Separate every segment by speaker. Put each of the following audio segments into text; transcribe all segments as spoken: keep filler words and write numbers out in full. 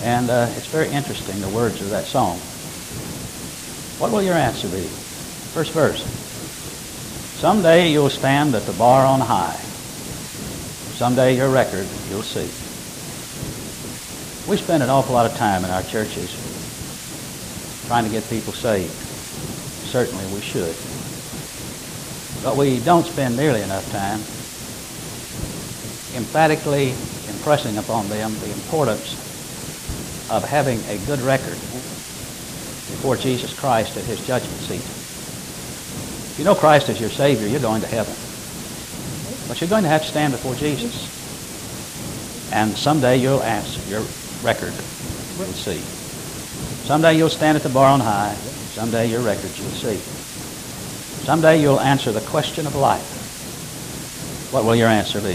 Speaker 1: And uh, it's very interesting, the words of that song. What will your answer be? First verse. Someday you'll stand at the bar on high. Someday your record you'll see. We spend an awful lot of time in our churches trying to get people saved. Certainly we should. But we don't spend nearly enough time emphatically impressing upon them the importance of having a good record before Jesus Christ at his judgment seat. If you know Christ as your Savior, you're going to heaven. But you're going to have to stand before Jesus. And someday you'll answer your record. You'll see. Someday you'll stand at the bar on high. Someday your record you'll see. Someday you'll answer the question of life. What will your answer be?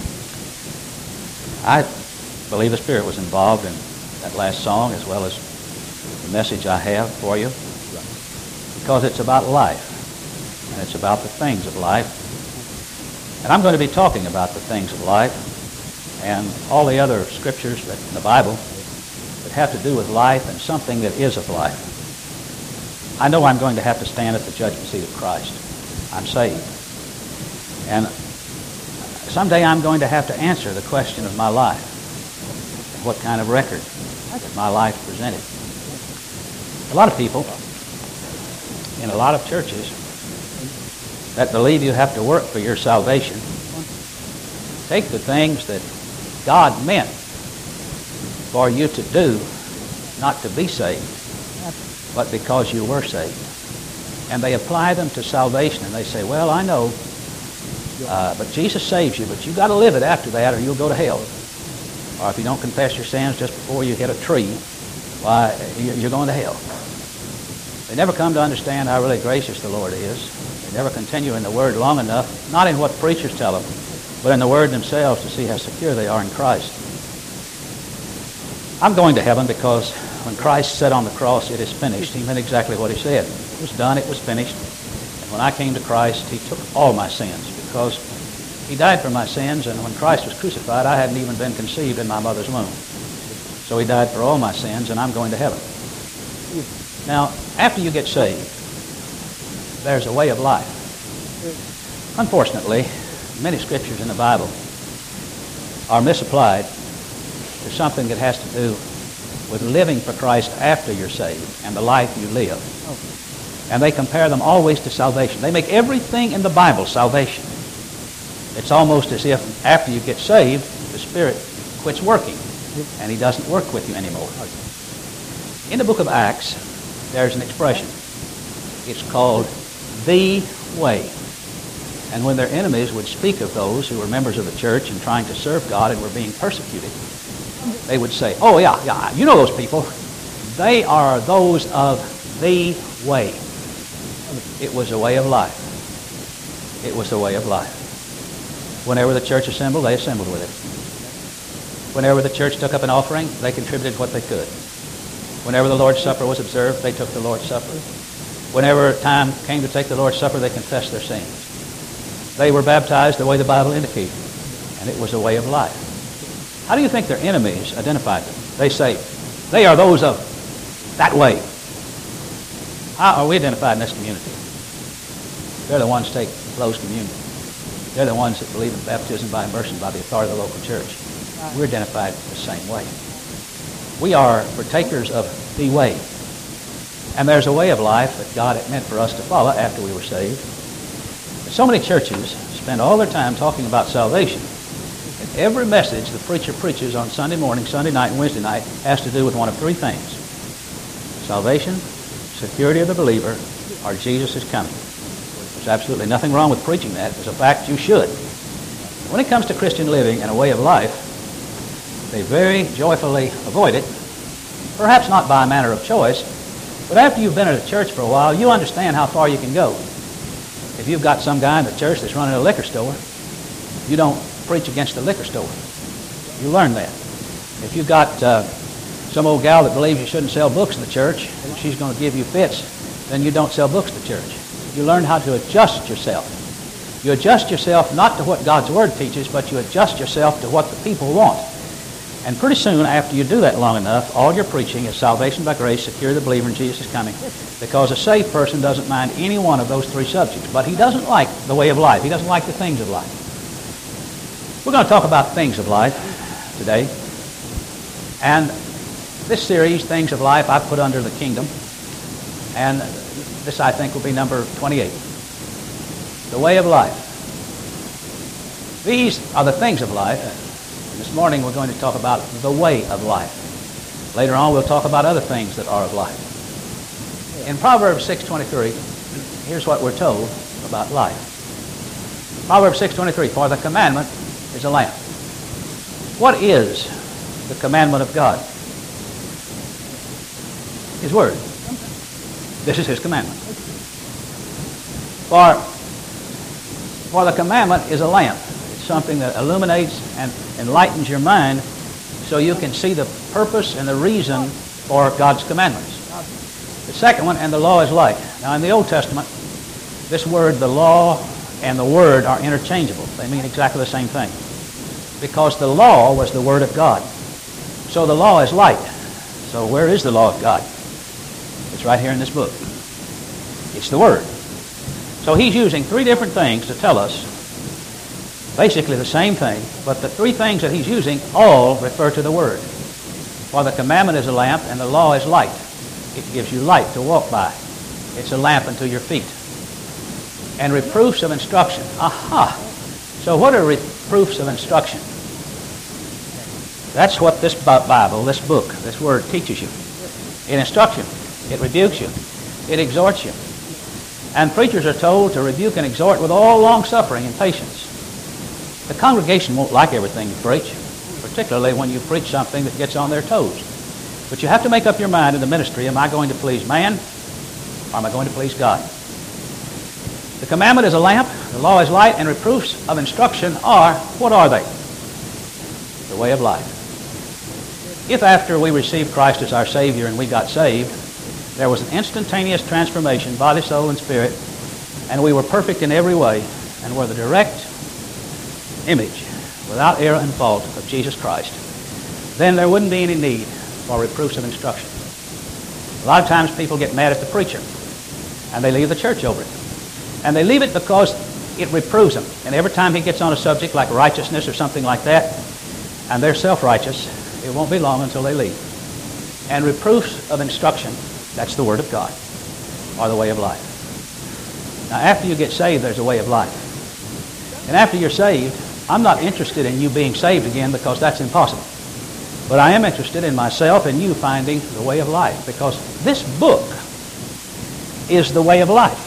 Speaker 1: I believe the Spirit was involved in that last song as well as the message I have for you, because it's about life, and it's about the things of life. And I'm going to be talking about the things of life and all the other scriptures that in the Bible that have to do with life and something that is of life. I know I'm going to have to stand at the judgment seat of Christ. I'm saved. And someday I'm going to have to answer the question of my life and what kind of record that my life presented. A lot of people in a lot of churches that believe you have to work for your salvation take the things that God meant for you to do, not to be saved, but because you were saved. And they apply them to salvation, and they say, well, I know, uh, but Jesus saves you, but you've got to live it after that or you'll go to hell. Or if you don't confess your sins just before you hit a tree, why, you're going to hell. They never come to understand how really gracious the Lord is. They never continue in the Word long enough, not in what preachers tell them, but in the Word themselves to see how secure they are in Christ. I'm going to heaven because when Christ said on the cross, it is finished, he meant exactly what he said. It was done, it was finished. And when I came to Christ, he took all my sins because he died for my sins, and when Christ was crucified, I hadn't even been conceived in my mother's womb. So he died for all my sins, and I'm going to heaven. Now, after you get saved, there's a way of life. Unfortunately, many scriptures in the Bible are misapplied to something that has to do with living for Christ after you're saved and the life you live. And they compare them always to salvation. They make everything in the Bible salvation. It's almost as if after you get saved, the Spirit quits working and he doesn't work with you anymore. In the book of Acts, there's an expression. It's called the way. And when their enemies would speak of those who were members of the church and trying to serve God and were being persecuted, they would say, oh yeah, yeah, you know those people. They are those of the way. It was a way of life. It was a way of life. Whenever the church assembled, they assembled with it. Whenever the church took up an offering, they contributed what they could. Whenever the Lord's Supper was observed, they took the Lord's Supper. Whenever time came to take the Lord's Supper, they confessed their sins. They were baptized the way the Bible indicated, and it was a way of life. How do you think their enemies identified them? They say, they are those of that way. How are we identified in this community? They're the ones who take close communion. They're the ones that believe in baptism by immersion by the authority of the local church. We're identified the same way. We are partakers of the way. And there's a way of life that God had meant for us to follow after we were saved. But so many churches spend all their time talking about salvation. And every message the preacher preaches on Sunday morning, Sunday night, and Wednesday night has to do with one of three things. Salvation, security of the believer, or Jesus is coming. There's absolutely nothing wrong with preaching that. As a fact, you should. When it comes to Christian living and a way of life, they very joyfully avoid it, perhaps not by a manner of choice, but after you've been at a church for a while, you understand how far you can go. If you've got some guy in the church that's running a liquor store, you don't preach against the liquor store. You learn that. If you've got uh, some old gal that believes you shouldn't sell books in the church, and she's going to give you fits, then you don't sell books to church. You learn how to adjust yourself. You adjust yourself not to what God's Word teaches, but you adjust yourself to what the people want. And pretty soon after you do that long enough, all you're preaching is salvation by grace, secure the believer in Jesus' coming. Because a saved person doesn't mind any one of those three subjects. But he doesn't like the way of life. He doesn't like the things of life. We're going to talk about things of life today. And this series, Things of Life, I've put under the kingdom. And this, I think, will be number twenty-eight. The way of life. These are the things of life. This morning we're going to talk about the way of life. Later on we'll talk about other things that are of life. In Proverbs six twenty-three, here's what we're told about life. Proverbs six twenty-three, for the commandment is a lamp. What is the commandment of God? His Word. This is His commandment. For, for the commandment is a lamp. It's something that illuminates and enlightens your mind so you can see the purpose and the reason for God's commandments. The second one, and the law is light. Now in the Old Testament, this word, the law and the word, are interchangeable. They mean exactly the same thing. Because the law was the Word of God. So the law is light. So where is the law of God? It's right here in this book. It's the Word. So he's using three different things to tell us basically the same thing, but the three things that he's using all refer to the Word. For the commandment is a lamp and the law is light. It gives you light to walk by. It's a lamp unto your feet. And reproofs of instruction. Aha! So what are reproofs of instruction? That's what this Bible, this book, this Word teaches you. It instructs you. It rebukes you. It exhorts you. And preachers are told to rebuke and exhort with all long-suffering and patience. The congregation won't like everything you preach, particularly when you preach something that gets on their toes. But you have to make up your mind in the ministry, am I going to please man or am I going to please God? The commandment is a lamp, the law is light, and reproofs of instruction are, what are they? The way of life. If after we received Christ as our Savior and we got saved, there was an instantaneous transformation, body, soul, and spirit, and we were perfect in every way and were the direct image, without error and fault, of Jesus Christ, then there wouldn't be any need for reproofs of instruction. A lot of times people get mad at the preacher, and they leave the church over it. And they leave it because it reproves them. And every time he gets on a subject like righteousness or something like that, and they're self-righteous, it won't be long until they leave. And reproofs of instruction, that's the Word of God, or the way of life. Now, after you get saved, there's a way of life. And after you're saved, I'm not interested in you being saved again because that's impossible. But I am interested in myself and you finding the way of life, because this book is the way of life.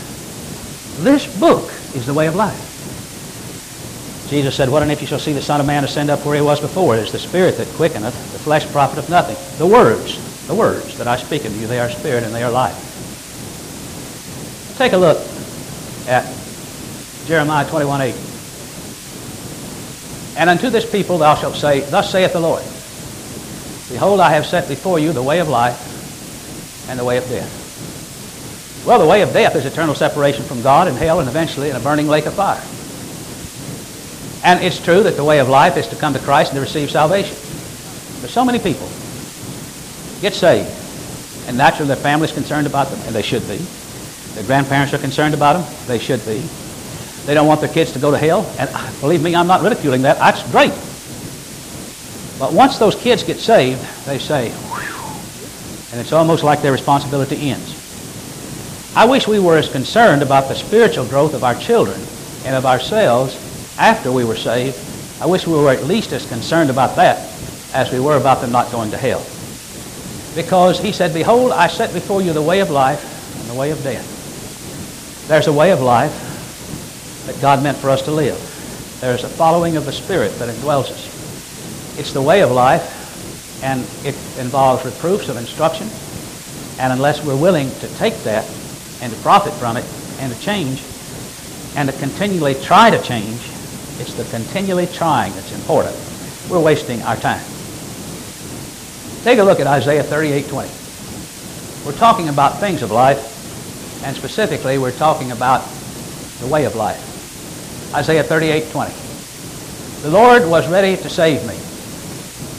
Speaker 1: This book is the way of life. Jesus said, what and if you shall see the Son of Man ascend up where he was before? It is the Spirit that quickeneth, the flesh profiteth nothing. The words, the words that I speak unto you, they are spirit and they are life. Take a look at Jeremiah twenty-one eight. And unto this people thou shalt say, thus saith the Lord, behold, I have set before you the way of life and the way of death. Well, the way of death is eternal separation from God and hell and eventually in a burning lake of fire. And it's true that the way of life is to come to Christ and to receive salvation. But so many people get saved, and naturally their family's concerned about them, and they should be. Their grandparents are concerned about them, they should be. They don't want their kids to go to hell, and believe me, I'm not ridiculing that. That's great. But once those kids get saved, they say, whew, and it's almost like their responsibility ends. I wish we were as concerned about the spiritual growth of our children and of ourselves after we were saved. I wish we were at least as concerned about that as we were about them not going to hell. Because he said, behold, I set before you the way of life and the way of death. There's a way of life that God meant for us to live. There's a following of the Spirit that indwells us. It's the way of life, and it involves reproofs of instruction. And unless we're willing to take that and to profit from it and to change and to continually try to change, it's the continually trying that's important. We're wasting our time. Take a look at Isaiah thirty-eight twenty. We're talking about things of life, and specifically we're talking about the way of life. Isaiah thirty-eight twenty. The Lord was ready to save me.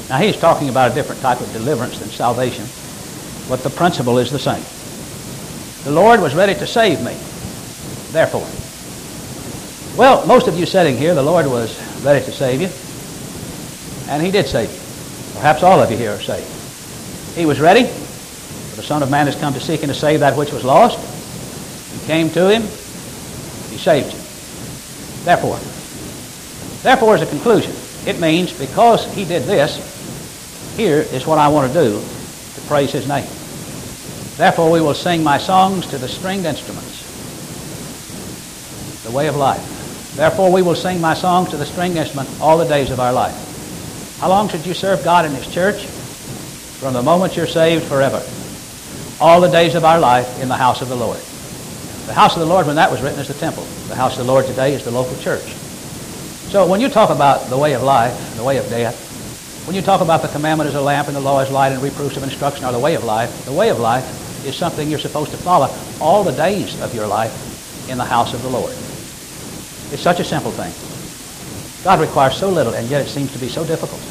Speaker 1: Now, he's talking about a different type of deliverance than salvation, but the principle is the same. The Lord was ready to save me, therefore. Well, most of you sitting here, the Lord was ready to save you, and he did save you. Perhaps all of you here are saved. He was ready, for the Son of Man has come to seek and to save that which was lost. You came to him, he saved you. Therefore, therefore is a conclusion. It means because he did this, here is what I want to do to praise his name. Therefore we will sing my songs to the stringed instruments, the way of life. Therefore we will sing my songs to the stringed instrument all the days of our life. How long should you serve God in his church? From the moment you're saved, forever. All the days of our life in the house of the Lord. The house of the Lord, when that was written, is the temple. The house of the Lord today is the local church. So when you talk about the way of life, the way of death, when you talk about the commandment as a lamp and the law as light and reproofs of instruction are the way of life, the way of life is something you're supposed to follow all the days of your life in the house of the Lord. It's such a simple thing. God requires so little, and yet it seems to be so difficult.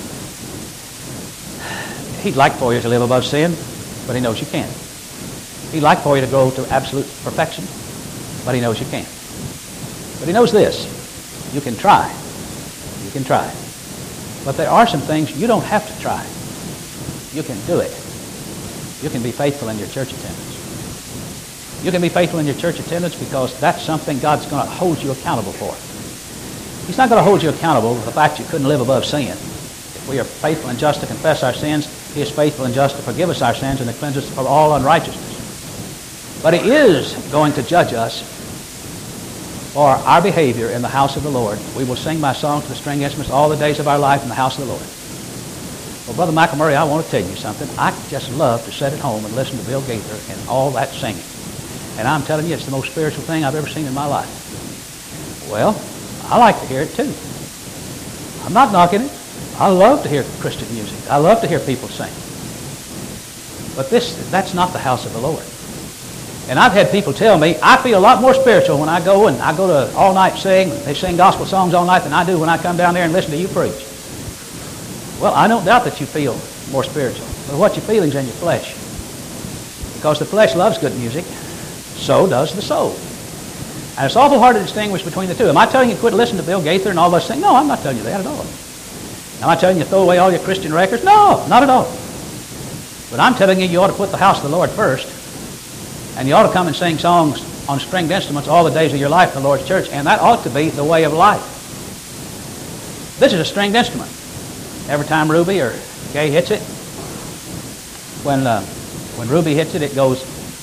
Speaker 1: He'd like for you to live above sin, but he knows you can't. He'd like for you to go to absolute perfection, but he knows you can't. But he knows this. You can try. You can try. But there are some things you don't have to try. You can do it. You can be faithful in your church attendance. You can be faithful in your church attendance because that's something God's going to hold you accountable for. He's not going to hold you accountable for the fact you couldn't live above sin. If we are faithful and just to confess our sins, he is faithful and just to forgive us our sins and to cleanse us from all unrighteousness. But he is going to judge us for our behavior in the house of the Lord. We will sing my song to the string instruments all the days of our life in the house of the Lord. Well, Brother McElmurray, I want to tell you something. I just love to sit at home and listen to Bill Gaither and all that singing. And I'm telling you, it's the most spiritual thing I've ever seen in my life. Well, I like to hear it too. I'm not knocking it. I love to hear Christian music. I love to hear people sing. But this, that's not the house of the Lord. And I've had people tell me, I feel a lot more spiritual when I go and I go to all-night sing. They sing gospel songs all night than I do when I come down there and listen to you preach. Well, I don't doubt that you feel more spiritual. But what your feeling's in your flesh. Because the flesh loves good music, so does the soul. And it's awful hard to distinguish between the two. Am I telling you to quit listening to Bill Gaither and all those things? No, I'm not telling you that at all. Am I telling you to throw away all your Christian records? No, not at all. But I'm telling you you ought to put the house of the Lord first. And you ought to come and sing songs on stringed instruments all the days of your life in the Lord's church. And that ought to be the way of life. This is a stringed instrument. Every time Ruby or Kay hits it, when uh, when Ruby hits it, it goes.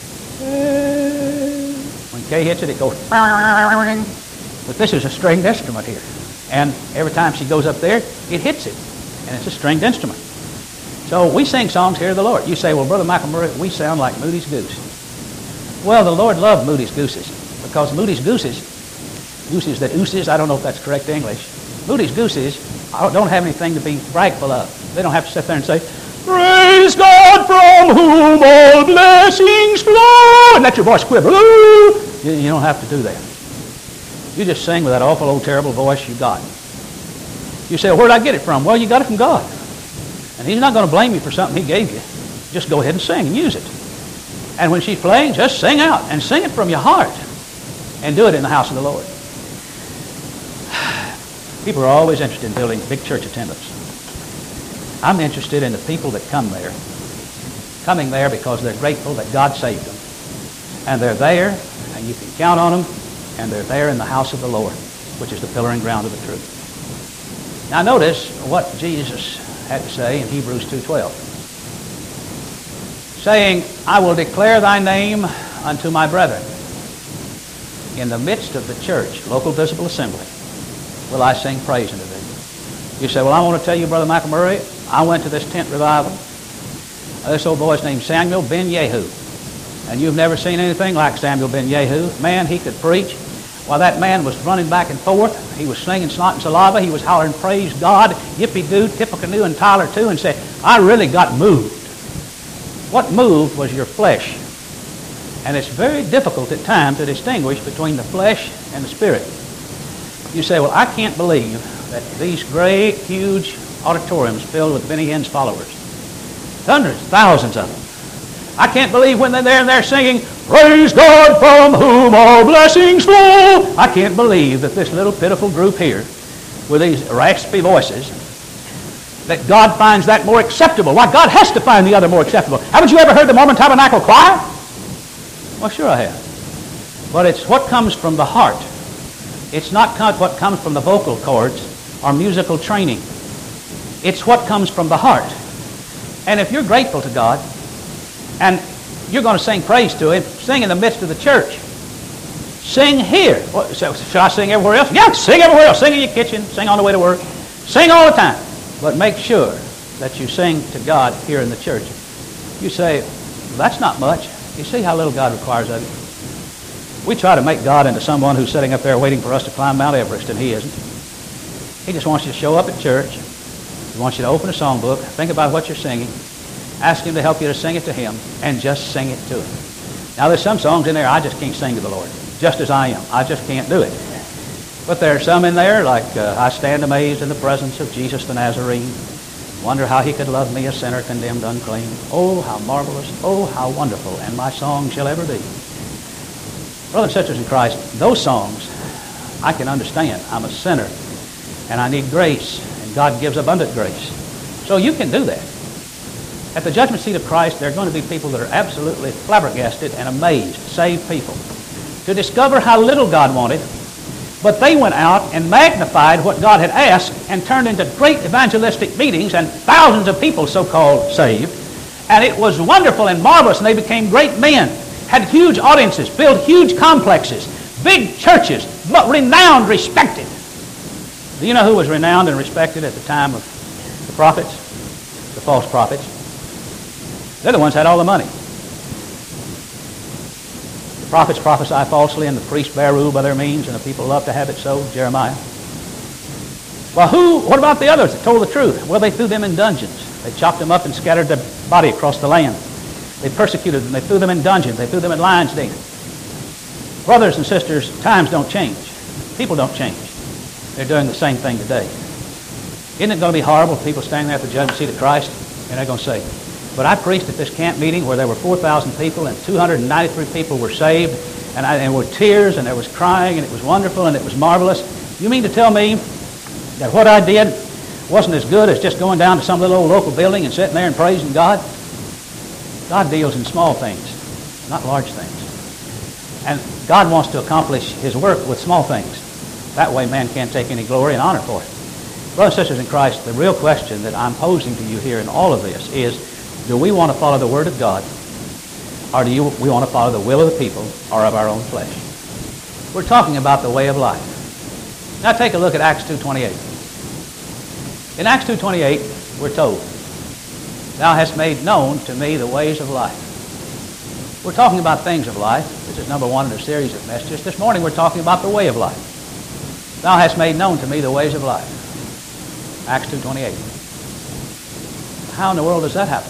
Speaker 1: When Kay hits it, it goes. But this is a stringed instrument here. And every time she goes up there, it hits it. And it's a stringed instrument. So we sing songs here to the Lord. You say, well, Brother McElmurray, we sound like Moody's Goose. Well, the Lord loved Moody's Gooses because Moody's Gooses, gooses that ooses, I don't know if that's correct English, Moody's Gooses don't have anything to be bragful of. They don't have to sit there and say, praise God from whom all blessings flow, and let your voice quiver. You, you don't have to do that. You just sing with that awful old terrible voice you got. You say, well, where did I get it from? Well, you got it from God. And he's not going to blame you for something he gave you. Just go ahead and sing and use it. And when she's playing, just sing out and sing it from your heart. And do it in the house of the Lord. People are always interested in building big church attendance. I'm interested in the people that come there. Coming there because they're grateful that God saved them. And they're there, and you can count on them, and they're there in the house of the Lord, which is the pillar and ground of the truth. Now notice what Jesus had to say in Hebrews two twelve. Saying, I will declare thy name unto my brethren. In the midst of the church, local visible assembly, will I sing praise unto thee. You say, well, I want to tell you, Brother McElmurray, I went to this tent revival. This old boy's named Samuel ben Yehu. And you've never seen anything like Samuel ben Yehu. Man, he could preach. While that man was running back and forth, he was slinging snot and saliva. He was hollering, praise God, yippee-doo, Tippecanoe, and Tyler too, and said, I really got moved. What moved was your flesh. And it's very difficult at times to distinguish between the flesh and the spirit. You say, well, I can't believe that these great, huge, auditoriums filled with Benny Hinn's followers. Hundreds, thousands of them. I can't believe when they're there and they're singing, "Praise God from whom all blessings flow." I can't believe that this little pitiful group here with these raspy voices, that God finds that more acceptable. Why, God has to find the other more acceptable. Haven't you ever heard the Mormon Tabernacle Choir? Well, sure I have. But it's what comes from the heart. It's not what comes from the vocal cords or musical training. It's what comes from the heart. And if you're grateful to God, and you're going to sing praise to Him, sing in the midst of the church. Sing here. What, so, should I sing everywhere else? Yeah, sing everywhere else. Sing in your kitchen. Sing on the way to work. Sing all the time. But make sure that you sing to God here in the church. You say, well, that's not much. You see how little God requires of you? We try to make God into someone who's sitting up there waiting for us to climb Mount Everest, and He isn't. He just wants you to show up at church. He wants you to open a songbook, think about what you're singing, ask Him to help you to sing it to Him, and just sing it to Him. Now, there's some songs in there I just can't sing to the Lord, just as I am. I just can't do it. But there are some in there, like uh, I stand amazed in the presence of Jesus the Nazarene, wonder how He could love me, a sinner condemned unclean. Oh, how marvelous, oh, how wonderful, and my song shall ever be. Brothers and sisters in Christ, those songs I can understand. I'm a sinner, and I need grace, and God gives abundant grace. So you can do that. At the judgment seat of Christ, there are going to be people that are absolutely flabbergasted and amazed, saved people, to discover how little God wanted, but they went out and magnified what God had asked and turned into great evangelistic meetings and thousands of people so-called saved. And it was wonderful and marvelous, and they became great men, had huge audiences, built huge complexes, big churches, but renowned, respected. Do you know who was renowned and respected at the time of the prophets? The false prophets. They're the ones that had all the money. The prophets prophesy falsely, and the priests bear rule by their means, and the people love to have it so. Jeremiah. Well, who? What about the others that told the truth? Well, they threw them in dungeons. They chopped them up and scattered their body across the land. They persecuted them. They threw them in dungeons. They threw them in lions' dens. Brothers and sisters, times don't change. People don't change. They're doing the same thing today. Isn't it going to be horrible if people standing there at the judgment seat of Christ, and they're going to say, but I preached at this camp meeting where there were four thousand people and two hundred ninety-three people were saved, and, I, and there were tears, and there was crying, and it was wonderful, and it was marvelous. You mean to tell me that what I did wasn't as good as just going down to some little old local building and sitting there and praising God? God deals in small things, not large things. And God wants to accomplish His work with small things. That way man can't take any glory and honor for it. Brothers and sisters in Christ, the real question that I'm posing to you here in all of this is, do we want to follow the Word of God, or do you, we want to follow the will of the people or of our own flesh? We're talking about the way of life. Now take a look at Acts two twenty-eight. In Acts two twenty-eight, we're told, "Thou hast made known to me the ways of life." We're talking about things of life. This is number one in a series of messages. This morning we're talking about the way of life. "Thou hast made known to me the ways of life." Acts two twenty-eight. How in the world does that happen?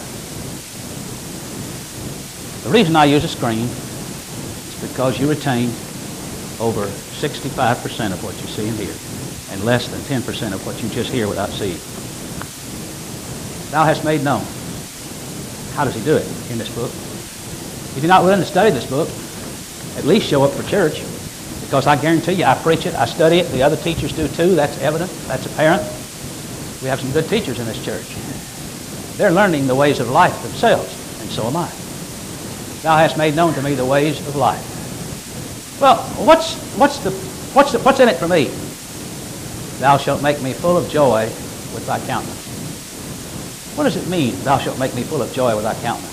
Speaker 1: The reason I use a screen is because you retain over sixty-five percent of what you see and hear, and less than ten percent of what you just hear without seeing. Thou hast made known. How does He do it in this book? If you're not willing to study this book, at least show up for church, because I guarantee you, I preach it, I study it, the other teachers do too. That's evident, that's apparent. We have some good teachers in this church. They're learning the ways of life themselves, and so am I. Thou hast made known to me the ways of life. Well, what's what's the what's the, what's in it for me? Thou shalt make me full of joy with thy countenance. What does it mean, thou shalt make me full of joy with thy countenance?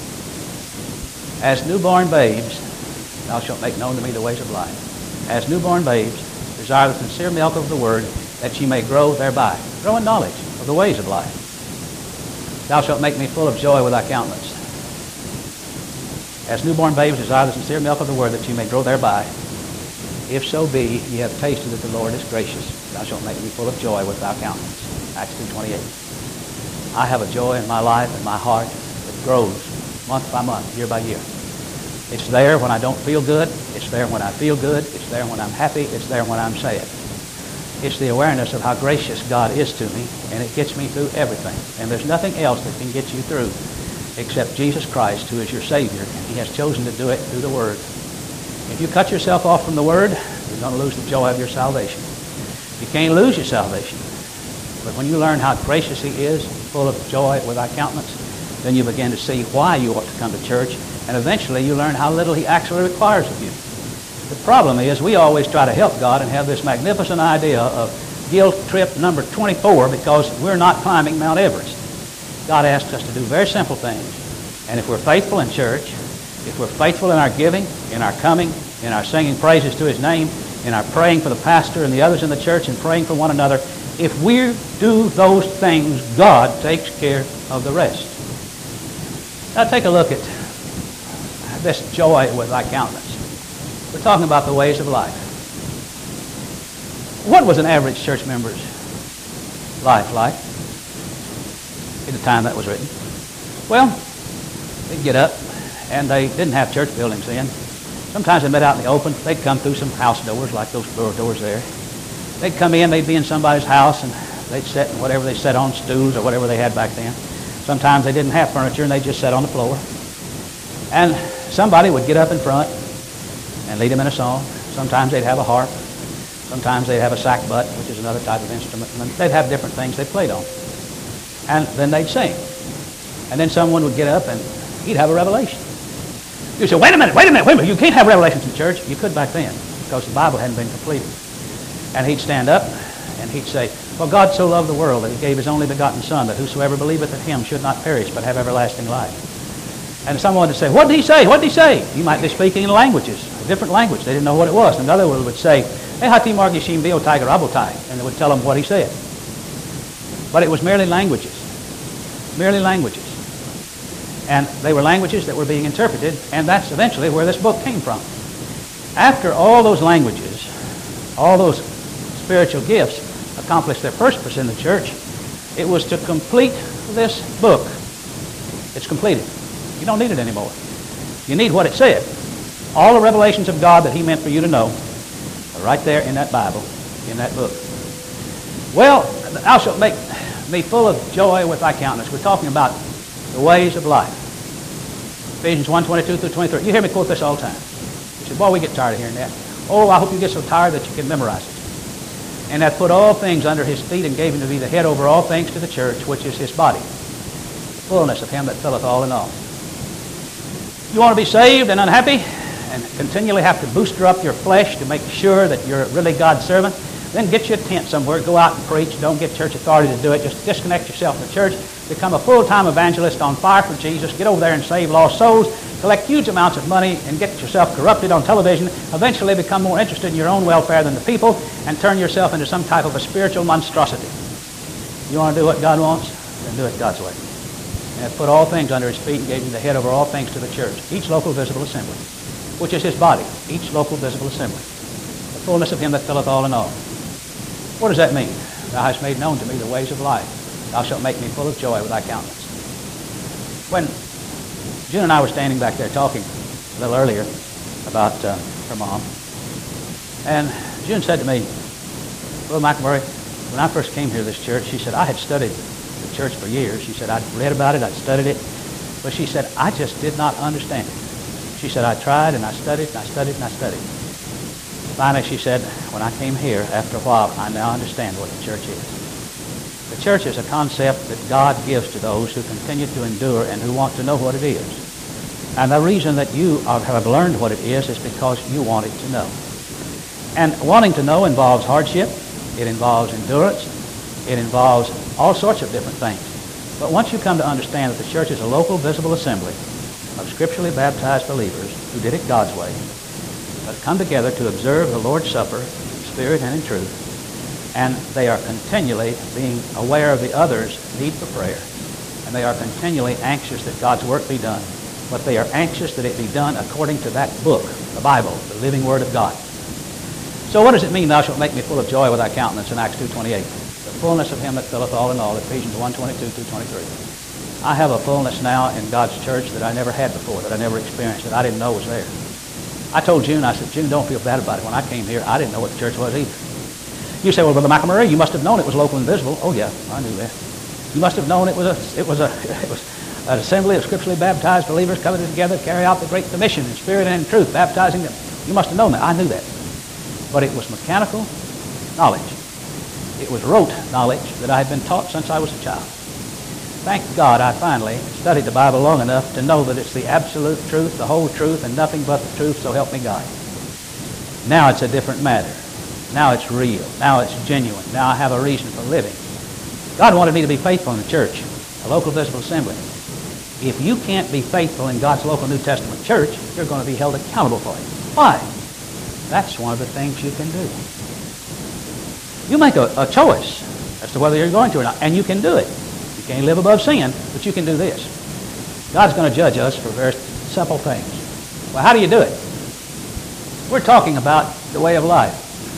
Speaker 1: As newborn babes, thou shalt make known to me the ways of life. As newborn babes, desire the sincere milk of the word, that ye may grow thereby. Grow in knowledge of the ways of life. Thou shalt make me full of joy with thy countenance. As newborn babes desire the sincere milk of the word, that ye may grow thereby. If so be ye have tasted that the Lord is gracious, thou shalt make me full of joy with thy countenance. Acts two twenty-eight. I have a joy in my life and my heart that grows month by month, year by year. It's there when I don't feel good. It's there when I feel good. It's there when I'm happy. It's there when I'm sad. It's the awareness of how gracious God is to me, and it gets me through everything. And there's nothing else that can get you through except Jesus Christ, who is your Savior, and he has chosen to do it through the Word. If you cut yourself off from the Word, you're going to lose the joy of your salvation. You can't lose your salvation. But when you learn how gracious he is, full of joy without countenance, then you begin to see why you ought to come to church, and eventually you learn how little he actually requires of you. The problem is we always try to help God and have this magnificent idea of guilt trip number twenty-four because we're not climbing Mount Everest. God asks us to do very simple things. And if we're faithful in church, if we're faithful in our giving, in our coming, in our singing praises to his name, in our praying for the pastor and the others in the church and praying for one another, if we do those things, God takes care of the rest. Now take a look at this joy with thy countenance. We're talking about the ways of life. What was an average church member's life like in the time that was written? Well, they'd get up, and they didn't have church buildings then. Sometimes they met out in the open. They'd come through some house doors, like those door doors there. They'd come in, they'd be in somebody's house, and they'd sit in whatever they sat on, stools or whatever they had back then. Sometimes they didn't have furniture, and they just sat on the floor. And somebody would get up in front and lead them in a song. Sometimes they'd have a harp. Sometimes they'd have a sackbut, which is another type of instrument. And they'd have different things they played on. And then they'd sing. And then someone would get up and he'd have a revelation. You say, wait a minute, wait a minute, wait a minute. You can't have revelations in church. You could back then because the Bible hadn't been completed. And he'd stand up and he'd say, for God so loved the world that he gave his only begotten Son, that whosoever believeth in him should not perish but have everlasting life. And someone would say, what did he say? What did he say? You might be speaking in languages, a different language. They didn't know what it was. And another one would say, hey, hati margishim bio tiger abotai. And they would tell them what he said. But it was merely languages. Merely languages. And they were languages that were being interpreted, and that's eventually where this book came from. After all those languages, all those spiritual gifts accomplished their purpose in the church, it was to complete this book. It's completed. You don't need it anymore. You need what it said. All the revelations of God that he meant for you to know are right there in that Bible, in that book. Well, thou shalt make me full of joy with thy countenance. We're talking about the ways of life. Ephesians one, twenty-two through twenty-three. You hear me quote this all the time. You say, boy, we get tired of hearing that. Oh, I hope you get so tired that you can memorize it. And hath put all things under his feet and gave him to be the head over all things to the church, which is his body. The fullness of him that filleth all in all. You want to be saved and unhappy and continually have to booster up your flesh to make sure that you're really God's servant? Then get you a tent somewhere, go out and preach. Don't get church authority to do it. Just disconnect yourself from the church. Become a full-time evangelist on fire for Jesus. Get over there and save lost souls. Collect huge amounts of money and get yourself corrupted on television. Eventually become more interested in your own welfare than the people and turn yourself into some type of a spiritual monstrosity. You want to do what God wants? Then do it God's way. And hath put all things under his feet and gave him the head over all things to the church. Each local visible assembly, which is his body. Each local visible assembly. The fullness of him that filleth all in all. What does that mean? Thou hast made known to me the ways of life. Thou shalt make me full of joy with thy countenance. When June and I were standing back there talking a little earlier about uh, her mom, and June said to me, Brother McElmurray, when I first came here to this church, she said, I had studied the church for years. She said, I'd read about it, I'd studied it, but she said, I just did not understand it. She said, I tried and I studied and I studied and I studied. Finally, she said, when I came here, after a while, I now understand what the church is. The church is a concept that God gives to those who continue to endure and who want to know what it is. And the reason that you have learned what it is is because you wanted to know. And wanting to know involves hardship. It involves endurance. It involves all sorts of different things. But once you come to understand that the church is a local, visible assembly of scripturally baptized believers who did it God's way, but come together to observe the Lord's Supper in spirit and in truth, and they are continually being aware of the other's need for prayer, and they are continually anxious that God's work be done, but they are anxious that it be done according to that book, the Bible, the living Word of God. So what does it mean, thou shalt make me full of joy with thy countenance in Acts two twenty-eight? The fullness of him that filleth all in all, Ephesians one, twenty-two through twenty-three. I have a fullness now in God's church that I never had before, that I never experienced, that I didn't know was there. I told June, I said, June, don't feel bad about it. When I came here, I didn't know what the church was either. You say, well, Brother McElmurray, you must have known it was local and visible. Oh, yeah, I knew that. You must have known it was a, it was a, it was an assembly of scripturally baptized believers coming together to carry out the Great Commission in spirit and in truth, baptizing them. You must have known that. I knew that. But it was mechanical knowledge. It was rote knowledge that I had been taught since I was a child. Thank God I finally studied the Bible long enough to know that it's the absolute truth, the whole truth, and nothing but the truth, so help me God. Now it's a different matter. Now it's real. Now it's genuine. Now I have a reason for living. God wanted me to be faithful in the church, a local visible assembly. If you can't be faithful in God's local New Testament church, you're going to be held accountable for it. Why? That's one of the things you can do. You make a, a choice as to whether you're going to or not, and you can do it. You can't live above sin, but you can do this. God's going to judge us for very simple things. Well, how do you do it? We're talking about the way of life.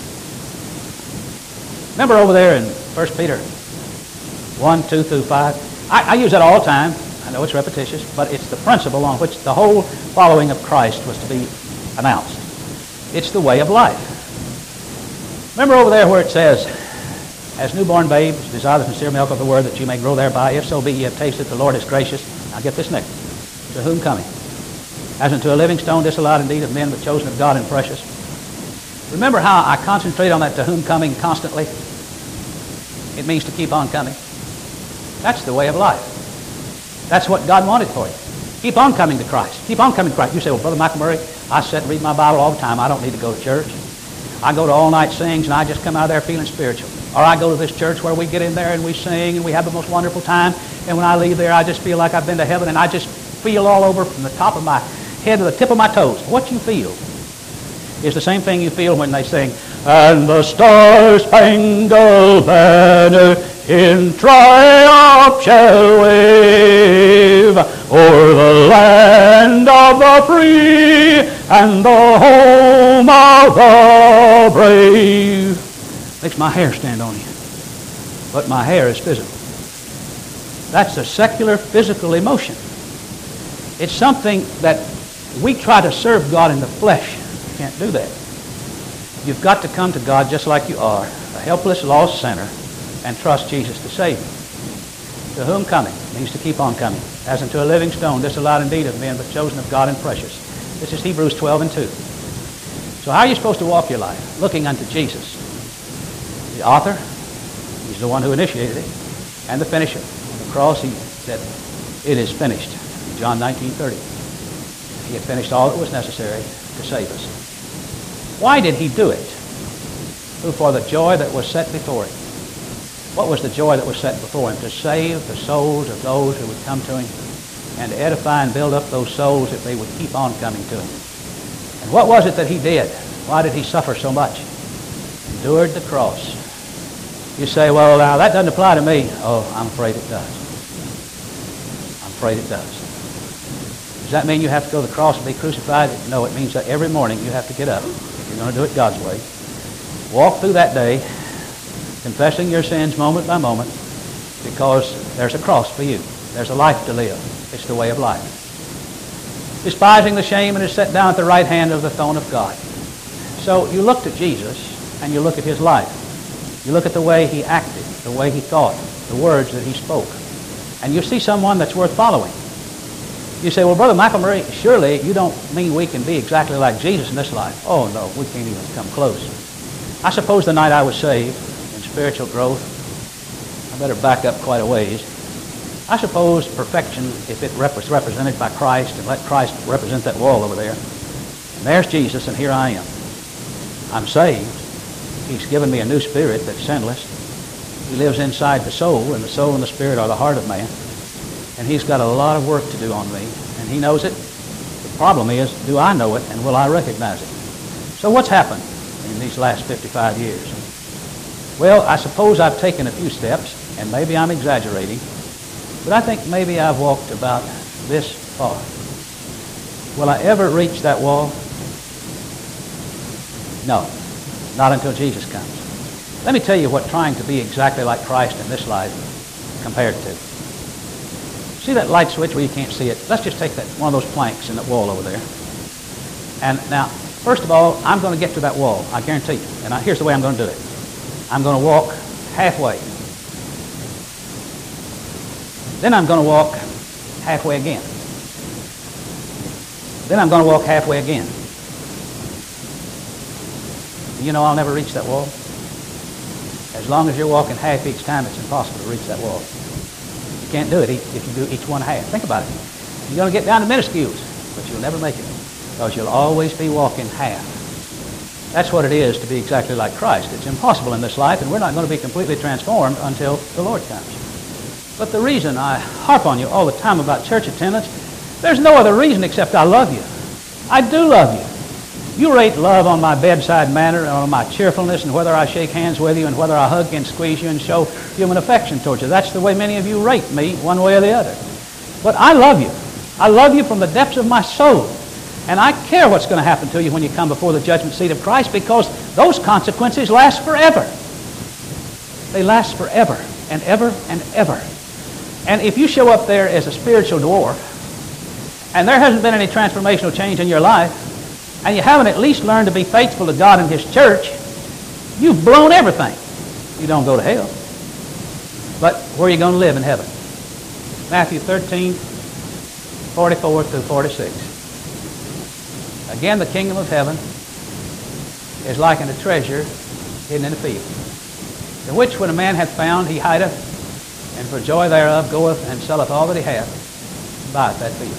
Speaker 1: Remember over there in First Peter one, two through five? I, I use that all the time. I know it's repetitious, but it's the principle on which the whole following of Christ was to be announced. It's the way of life. Remember over there where it says, as newborn babes, desire the sincere milk of the word that you may grow thereby. If so be ye have tasted the Lord is gracious. Now get this next. To whom coming? As unto a living stone, disallowed indeed of men, but chosen of God and precious. Remember how I concentrate on that to whom coming constantly? It means to keep on coming. That's the way of life. That's what God wanted for you. Keep on coming to Christ. Keep on coming to Christ. You say, well, Brother McElmurray, I sit and read my Bible all the time. I don't need to go to church. I go to all-night sings, and I just come out of there feeling spiritual. Or I go to this church where we get in there and we sing, and we have the most wonderful time. And when I leave there, I just feel like I've been to heaven, and I just feel all over from the top of my head to the tip of my toes. What you feel is the same thing you feel when they sing, and the star-spangled banner in triumph shall wave o'er the land of the free and the home of the brave. Makes my hair stand on end. But my hair is physical. That's a secular physical emotion. It's something that we try to serve God in the flesh. You can't do that. You've got to come to God just like you are, a helpless, lost sinner, and trust Jesus to save you. To whom coming means to keep on coming, as unto a living stone, disallowed indeed of men, but chosen of God and precious. This is Hebrews twelve and two. So how are you supposed to walk your life? Looking unto Jesus, the author. He's the one who initiated it, and the finisher. On the cross, he said, it is finished. John nineteen thirty. He had finished all that was necessary to save us. Why did he do it? Who, for the joy that was set before him. What was the joy that was set before him? To save the souls of those who would come to him, and to edify and build up those souls if they would keep on coming to him. And what was it that he did? Why did he suffer so much? Endured the cross. You say, well, now that doesn't apply to me. Oh, I'm afraid it does. I'm afraid it does. Does that mean you have to go to the cross and be crucified? No, it means that every morning you have to get up. If you're going to do it God's way. Walk through that day, confessing your sins moment by moment, because there's a cross for you. There's a life to live. It's the way of life. Despising the shame, and is set down at the right hand of the throne of God. So you look to Jesus, and you look at his life. You look at the way he acted, the way he thought, the words that he spoke, and you see someone that's worth following. You say, well, Brother McElmurray, surely you don't mean we can be exactly like Jesus in this life. Oh, no, we can't even come close. I suppose the night I was saved in spiritual growth, I better back up quite a ways. I suppose perfection, if it was represented by Christ, and let Christ represent that wall over there, and there's Jesus, and here I am. I'm saved. He's given me a new spirit that's sinless. He lives inside the soul, and the soul and the spirit are the heart of man. And he's got a lot of work to do on me, and he knows it. The problem is, do I know it, and will I recognize it? So what's happened in these last fifty-five years? Well, I suppose I've taken a few steps, and maybe I'm exaggerating, but I think maybe I've walked about this far. Will I ever reach that wall? No, not until Jesus comes. Let me tell you what trying to be exactly like Christ in this life compared to. See that light switch where you can't see it? Let's just take that one of those planks in that wall over there. And now, first of all, I'm going to get to that wall. I guarantee you. And I, here's the way I'm going to do it. I'm going to walk halfway. Then I'm going to walk halfway again. Then I'm going to walk halfway again. You know I'll never reach that wall. As long as you're walking half each time, it's impossible to reach that wall. You can't do it if you do each one half. Think about it. You're going to get down to minuscules, but you'll never make it because you'll always be walking half. That's what it is to be exactly like Christ. It's impossible in this life, and we're not going to be completely transformed until the Lord comes. But the reason I harp on you all the time about church attendance, there's no other reason except I love you. I do love you. You rate love on my bedside manner and on my cheerfulness and whether I shake hands with you and whether I hug and squeeze you and show human affection towards you. That's the way many of you rate me, one way or the other. But I love you. I love you from the depths of my soul. And I care what's going to happen to you when you come before the judgment seat of Christ, because those consequences last forever. They last forever and ever and ever. And if you show up there as a spiritual dwarf and there hasn't been any transformational change in your life, and you haven't at least learned to be faithful to God and His church, you've blown everything. You don't go to hell. But where are you going to live in heaven? Matthew thirteen, forty-four through forty-six. Again, the kingdom of heaven is like unto treasure hidden in a field, the which when a man hath found, he hideth, and for joy thereof goeth and selleth all that he hath, and buyeth that field.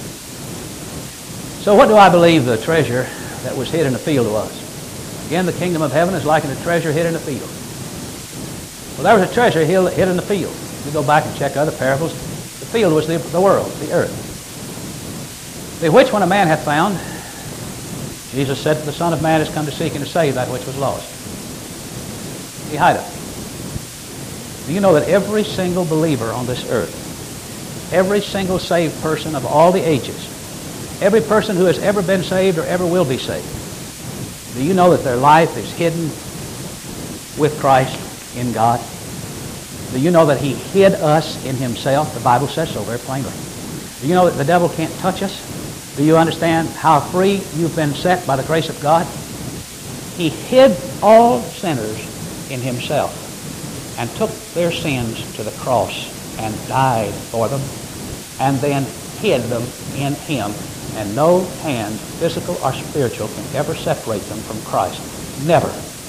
Speaker 1: So what do I believe the treasure that was hid in the field was? Again, the kingdom of heaven is like unto treasure hid in a field. Well, there was a treasure hid in the field. If you go back and check other parables, the field was the, the world, the earth. The which when a man hath found, Jesus said, the Son of Man has come to seek and to save that which was lost. He hideth. Do you know that every single believer on this earth, every single saved person of all the ages, every person who has ever been saved or ever will be saved, do you know that their life is hidden with Christ in God? Do you know that He hid us in Himself? The Bible says so very plainly. Do you know that the devil can't touch us? Do you understand how free you've been set by the grace of God? He hid all sinners in Himself and took their sins to the cross and died for them and then hid them in Him. And no hand, physical or spiritual, can ever separate them from Christ. Never.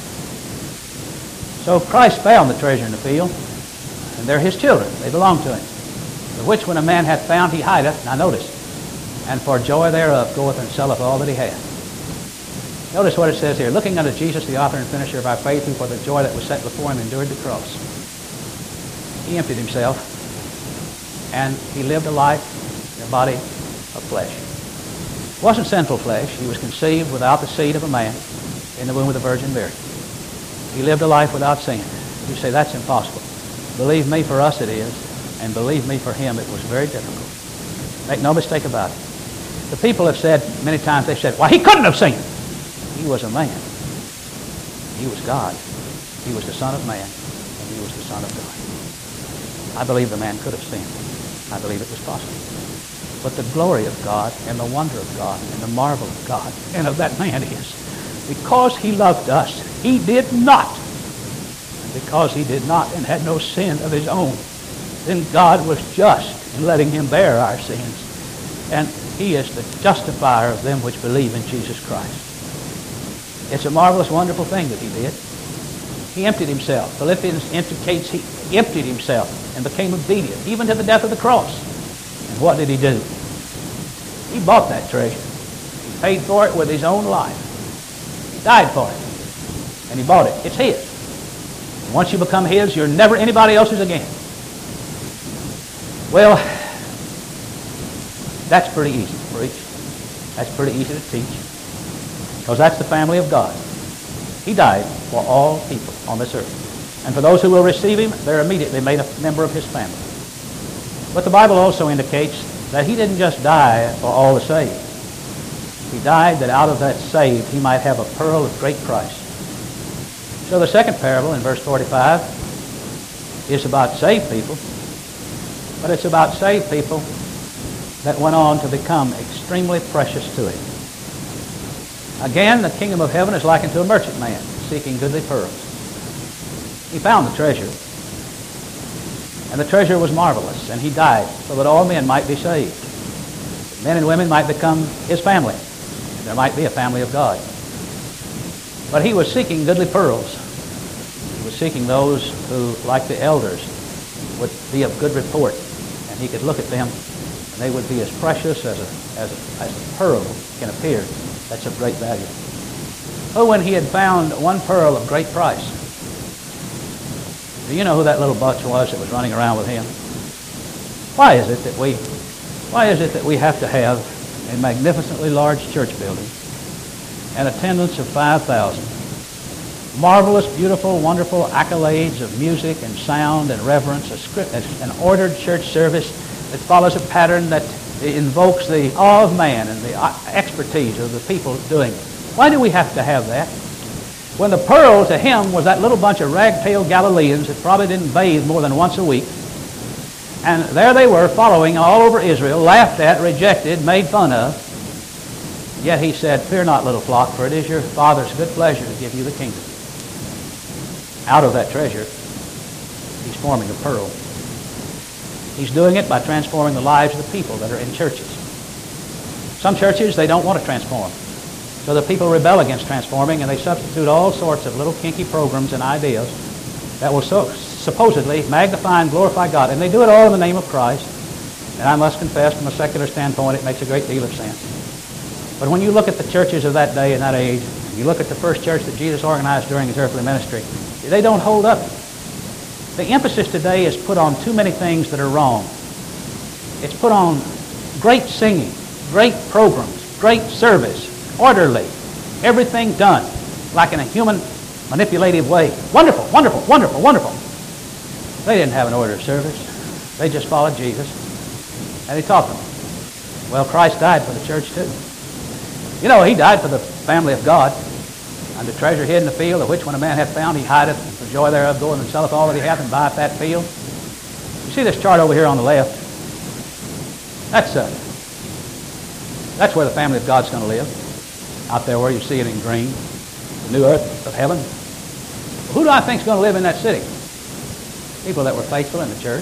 Speaker 1: So Christ found the treasure in the field, and they're His children. They belong to Him. The which when a man hath found, he hideth. Now notice, and for joy thereof goeth and selleth all that he hath. Notice what it says here. Looking unto Jesus, the author and finisher of our faith, who for the joy that was set before Him endured the cross. He emptied Himself, and He lived a life in a body of flesh. It wasn't sinful flesh. He was conceived without the seed of a man in the womb of the Virgin Mary. He lived a life without sin. You say, that's impossible. Believe me, for us it is, and believe me, for Him it was very difficult. Make no mistake about it. The people have said, many times they've said, why, He couldn't have sinned. He was a man. He was God. He was the Son of Man, and He was the Son of God. I believe the man could have sinned. I believe it was possible. But the glory of God and the wonder of God and the marvel of God and of that man is, because He loved us, He did not. And because He did not and had no sin of His own, then God was just in letting Him bear our sins. And He is the justifier of them which believe in Jesus Christ. It's a marvelous, wonderful thing that He did. He emptied Himself. Philippians indicates He emptied Himself and became obedient, even to the death of the cross. And what did He do? He bought that treasure. He paid for it with His own life. He died for it. And He bought it. It's His. And once you become His, you're never anybody else's again. Well, that's pretty easy to preach. That's pretty easy to teach. Because that's the family of God. He died for all people on this earth. And for those who will receive Him, they're immediately made a member of His family. But the Bible also indicates that He didn't just die for all the saved. He died that out of that saved He might have a pearl of great price. So the second parable in verse forty-five is about saved people, but it's about saved people that went on to become extremely precious to Him. Again, the kingdom of heaven is likened to a merchant man seeking goodly pearls. He found the treasure. And the treasure was marvelous. And he died so that all men might be saved. Men and women might become his family. There might be a family of God. But he was seeking goodly pearls. He was seeking those who, like the elders, would be of good report. And he could look at them, and they would be as precious as a, as a, as a pearl can appear. That's of great value. Oh, when he had found one pearl of great price. Do you know who that little bunch was that was running around with him? Why is it that we, why is it that we have to have a magnificently large church building, an attendance of five thousand, marvelous, beautiful, wonderful accolades of music and sound and reverence, a script, an ordered church service that follows a pattern that invokes the awe of man and the expertise of the people doing it? Why do we have to have that? When the pearl to him was that little bunch of ragtail Galileans that probably didn't bathe more than once a week. And there they were following all over Israel, laughed at, rejected, made fun of. Yet he said, "Fear not, little flock, for it is your Father's good pleasure to give you the kingdom." Out of that treasure, he's forming a pearl. He's doing it by transforming the lives of the people that are in churches. Some churches, they don't want to transform. So the people rebel against transforming, and they substitute all sorts of little kinky programs and ideas that will so, supposedly magnify and glorify God. And they do it all in the name of Christ. And I must confess, from a secular standpoint, it makes a great deal of sense. But when you look at the churches of that day and that age, you look at the first church that Jesus organized during his earthly ministry, they don't hold up. The emphasis today is put on too many things that are wrong. It's put on great singing, great programs, great service, orderly, everything done like in a human manipulative way. Wonderful, wonderful, wonderful, wonderful. They didn't have an order of service. They just followed Jesus, and he taught them. Well, Christ died for the church too. You know, he died for the family of God. And the treasure hid in the field, of which when a man hath found, he hideth, and for joy thereof goeth and selleth all that he hath, and buyeth that field. You see this chart over here on the left? That's uh, that's where the family of God's going to live. Out there where you see it in green, the new earth of heaven. Who do I think is going to live in that city? People that were faithful in the church.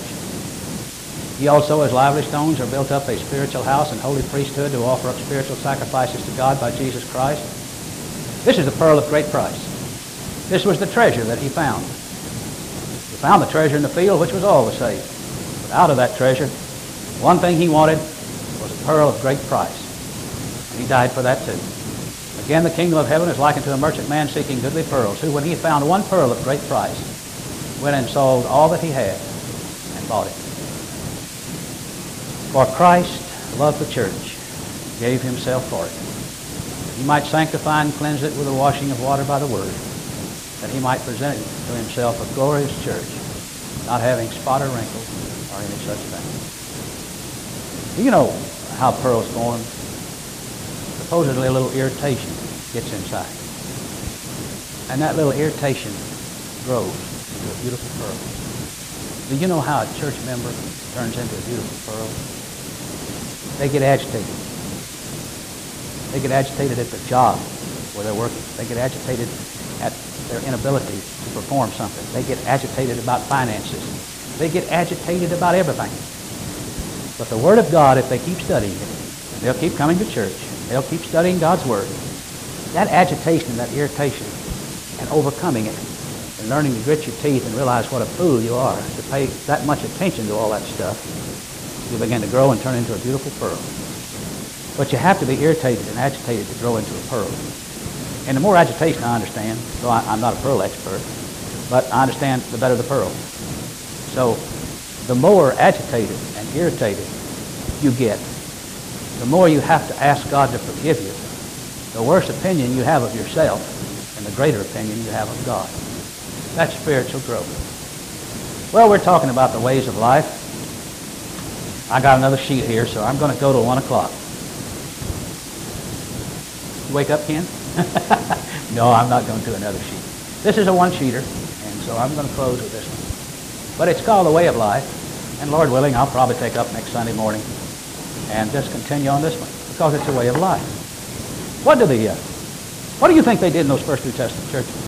Speaker 1: Ye also, as lively stones, are built up a spiritual house and holy priesthood to offer up spiritual sacrifices to God by Jesus Christ. This is the pearl of great price. This was the treasure that he found. He found the treasure in the field, which was all the saved. But out of that treasure, one thing he wanted was a pearl of great price. And he died for that too. Again, the kingdom of heaven is likened to a merchant man seeking goodly pearls, who, when he found one pearl of great price, went and sold all that he had and bought it. For Christ loved the church, gave himself for it. He might sanctify and cleanse it with the washing of water by the word, that he might present it to himself a glorious church, not having spot or wrinkle or any such thing. Do you know how pearls form? Supposedly a little irritation gets inside. And that little irritation grows into a beautiful pearl. Do you know how a church member turns into a beautiful pearl? They get agitated. They get agitated at the job where they're working. They get agitated at their inability to perform something. They get agitated about finances. They get agitated about everything. But the Word of God, if they keep studying it, they'll keep coming to church, they'll keep studying God's Word, that agitation, that irritation, and overcoming it, and learning to grit your teeth and realize what a fool you are to pay that much attention to all that stuff, you'll begin to grow and turn into a beautiful pearl. But you have to be irritated and agitated to grow into a pearl. And the more agitation I understand, though I, I'm not a pearl expert, but I understand the better the pearl. So the more agitated and irritated you get, the more you have to ask God to forgive you, the worse opinion you have of yourself and the greater opinion you have of God. That's spiritual growth. Well, we're talking about the ways of life. I got another sheet here, so I'm going to go to one o'clock. You wake up, Ken? No, I'm not going to do another sheet. This is a one-sheeter, and so I'm going to close with this one. But it's called The Way of Life, and Lord willing, I'll probably take up next Sunday morning and just continue on this one, because it's a way of life. What do the, uh, what do you think they did in those first New Testament churches?